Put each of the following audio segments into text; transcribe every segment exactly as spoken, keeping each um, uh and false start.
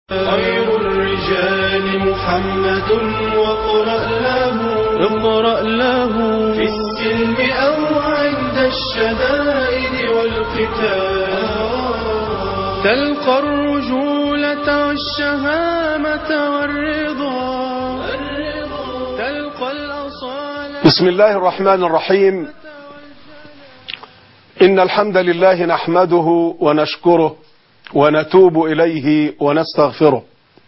خير الرجال محمد واقرأ له اقرأ له في السلم أو عند الشدائد والقتال تلقى الرجولة والشهامة والرضا تلقى الأصالة. بسم الله الرحمن الرحيم. إن الحمد لله نحمده ونشكره ونتوب إليه ونستغفره،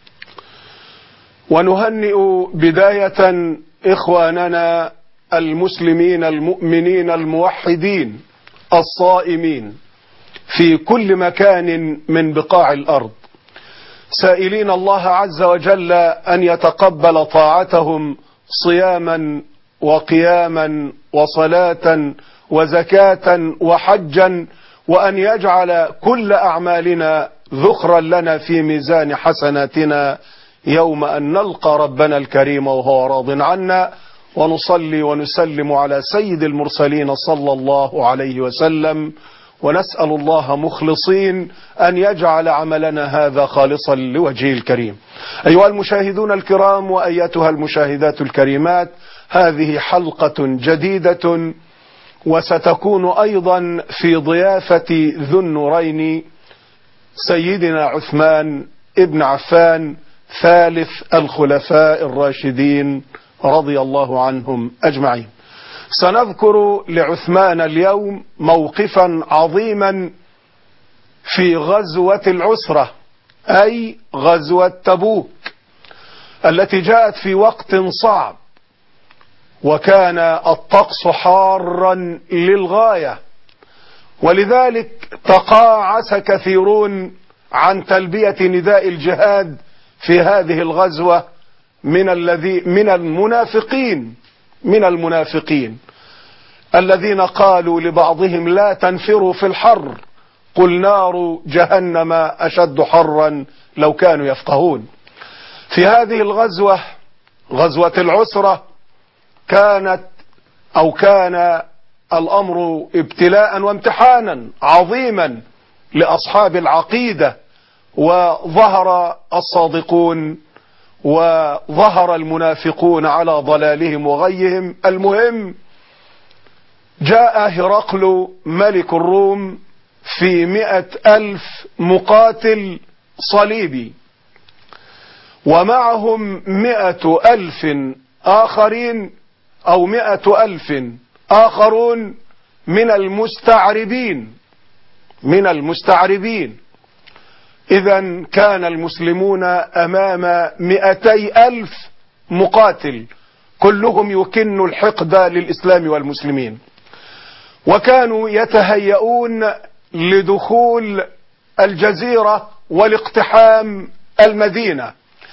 ونهنئ بداية إخواننا المسلمين المؤمنين الموحدين الصائمين في كل مكان من بقاع الأرض، سائلين الله عز وجل أن يتقبل طاعتهم صياما وقياما وصلاة وزكاة وحجا، وأن يجعل كل أعمالنا ذخرا لنا في ميزان حسناتنا يوم أن نلقى ربنا الكريم وهو راض عنا. ونصلي ونسلم على سيد المرسلين صلى الله عليه وسلم، ونسأل الله مخلصين أن يجعل عملنا هذا خالصا لوجهه الكريم. أيها المشاهدون الكرام وأيتها المشاهدات الكريمات، هذه حلقة جديدة وستكون أيضا في ضيافة ذو النورين سيدنا عثمان ابن عفان ثالث الخلفاء الراشدين رضي الله عنهم أجمعين. سنذكر لعثمان اليوم موقفا عظيما في غزوة العسرة، أي غزوة تبوك التي جاءت في وقت صعب، وكان الطقس حارا للغاية، ولذلك تقاعس كثيرون عن تلبية نداء الجهاد في هذه الغزوة من الذي من المنافقين من المنافقين الذين قالوا لبعضهم لا تنفروا في الحر، قل نار جهنم أشد حرا لو كانوا يفقهون. في هذه الغزوة غزوة العسرة كانت أو كان الأمر ابتلاء وامتحانا عظيما لأصحاب العقيدة، وظهر الصادقون وظهر المنافقون على ضلالهم وغيهم. المهم، جاء هرقل ملك الروم في مئة ألف مقاتل صليبي، ومعهم مئة ألف آخرين أو مئة ألف آخرون من المستعربين من المستعربين إذن كان المسلمون أمام مئتي ألف مقاتل كلهم يكن الحقد للإسلام والمسلمين، وكانوا يتهيئون لدخول الجزيرة والاقتحام المدينة.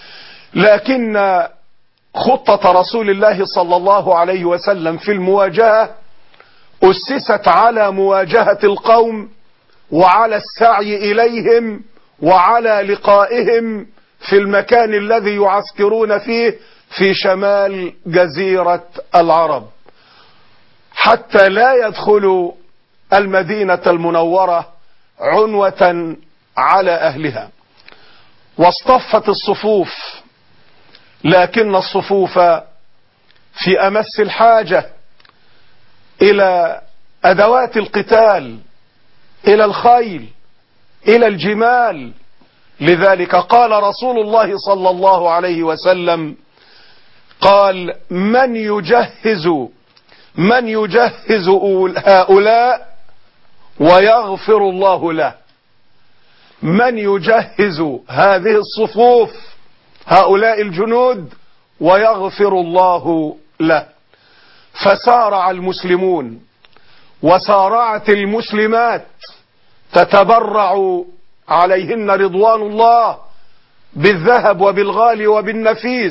لكن خطة رسول الله صلى الله عليه وسلم في المواجهة أسست على مواجهة القوم وعلى السعي إليهم وعلى لقائهم في المكان الذي يعسكرون فيه في شمال جزيرة العرب، حتى لا يدخلوا المدينة المنورة عنوة على أهلها. واصطفت الصفوف، لكن الصفوف في أمس الحاجة إلى أدوات القتال، إلى الخيل، إلى الجمال. لذلك قال رسول الله صلى الله عليه وسلم، قال من يجهز من يجهز هؤلاء ويغفر الله له، من يجهز هذه الصفوف هؤلاء الجنود ويغفر الله له. فسارع المسلمون وسارعت المسلمات تتبرع عليهن رضوان الله بالذهب وبالغالي وبالنفيس،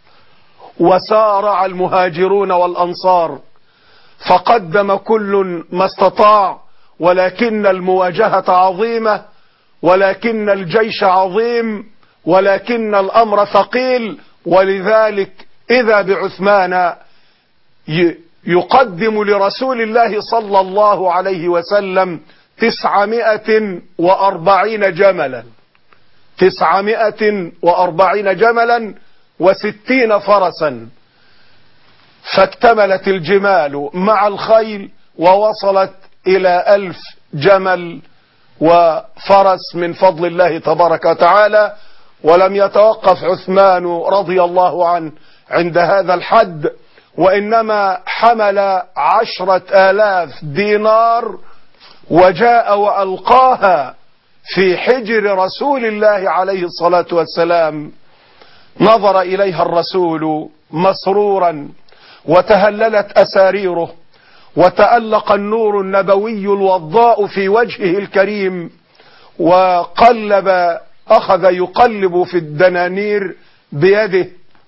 وسارع المهاجرون والأنصار فقدم كل ما استطاع، ولكن المواجهة عظيمة، ولكن الجيش عظيم، ولكن الأمر ثقيل. ولذلك إذا بعثمان يقدم لرسول الله صلى الله عليه وسلم تسعمائة وأربعين جملا تسعمائة وأربعين جملا وستين فرسا، فاكتملت الجمال مع الخيل ووصلت إلى ألف جمل وفرس من فضل الله تبارك وتعالى. ولم يتوقف عثمان رضي الله عنه عند هذا الحد، وإنما حمل عشرة آلاف دينار وجاء وألقاها في حجر رسول الله عليه الصلاة والسلام. نظر إليها الرسول مسرورا، وتهللت أساريره، وتألق النور النبوي الوضاء في وجهه الكريم، وقلب أخذ يقلب في الدنانير بيده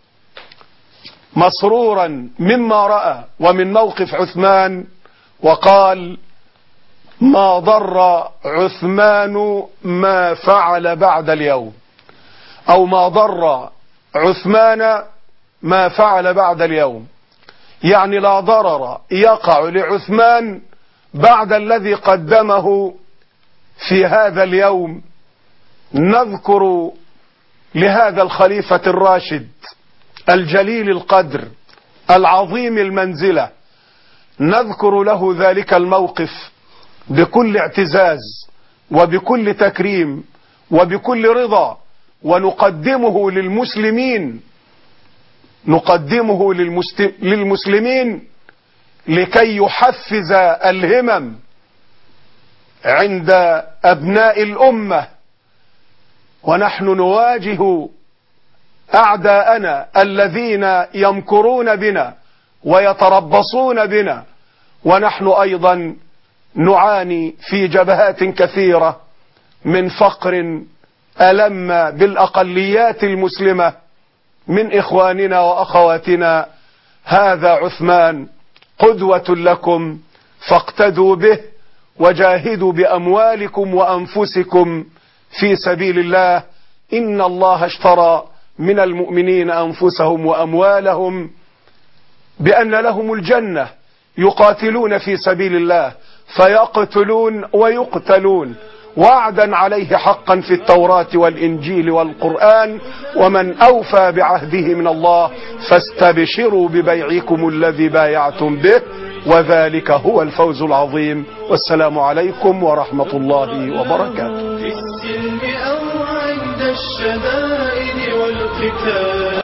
مسرورا مما رأى ومن موقف عثمان، وقال: ما ضر عثمان ما فعل بعد اليوم، أو ما ضر عثمان ما فعل بعد اليوم، يعني لا ضرر يقع لعثمان بعد الذي قدمه في هذا اليوم. نذكر لهذا الخليفة الراشد الجليل القدر العظيم المنزلة، نذكر له ذلك الموقف بكل اعتزاز وبكل تكريم وبكل رضا، ونقدمه للمسلمين نقدمه للمسلمين لكي يحفز الهمم عند أبناء الأمة. ونحن نواجه أعداءنا الذين يمكرون بنا ويتربصون بنا، ونحن أيضا نعاني في جبهات كثيرة من فقر ألم بالأقليات المسلمة من إخواننا وأخواتنا. هذا عثمان قدوة لكم، فاقتدوا به وجاهدوا بأموالكم وأنفسكم في سبيل الله. إن الله اشترى من المؤمنين أنفسهم وأموالهم بأن لهم الجنة، يقاتلون في سبيل الله فيقتلون ويقتلون، وعدا عليه حقا في التوراة والإنجيل والقرآن، ومن أوفى بعهده من الله فاستبشروا ببيعكم الذي بايعتم به، وذلك هو الفوز العظيم. والسلام عليكم ورحمة الله وبركاته. في السلم أو عند الشدائد والقتال.